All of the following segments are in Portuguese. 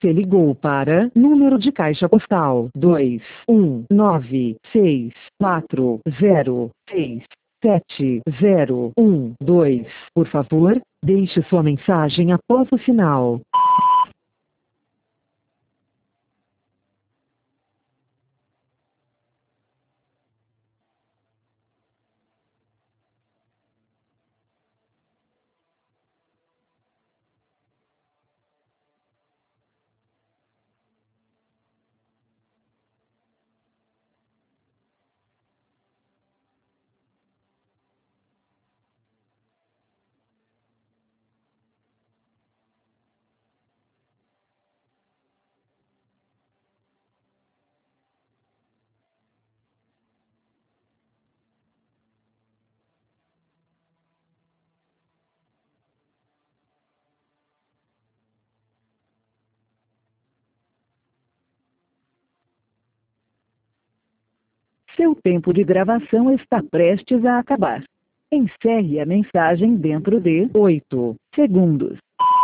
Você ligou para número de caixa postal 21964067012. Por favor, deixe sua mensagem após o sinal. Seu tempo de gravação está prestes a acabar. Encerre a mensagem dentro de 8 segundos.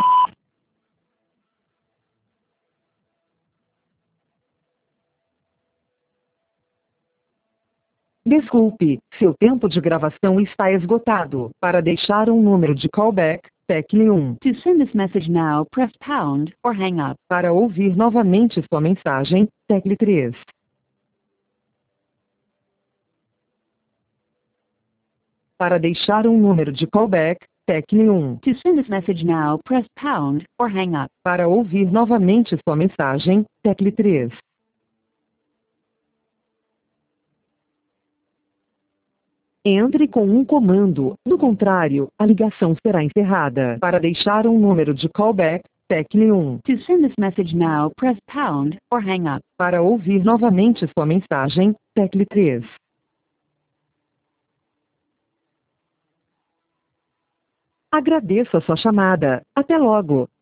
Desculpe, seu tempo de gravação está esgotado. Para deixar um número de callback, tecle 1. To send this message now, press pound or hang up. Para ouvir novamente sua mensagem, tecle 3. Para deixar um número de callback, tecle 1. To send this message now, press pound or hang up. Para ouvir novamente sua mensagem, tecle 3. Entre com um comando, do contrário, a ligação será encerrada. Para deixar um número de callback, tecle 1. To send this message now, press pound or hang up. Para ouvir novamente sua mensagem, tecle 3. Agradeço a sua chamada. Até logo.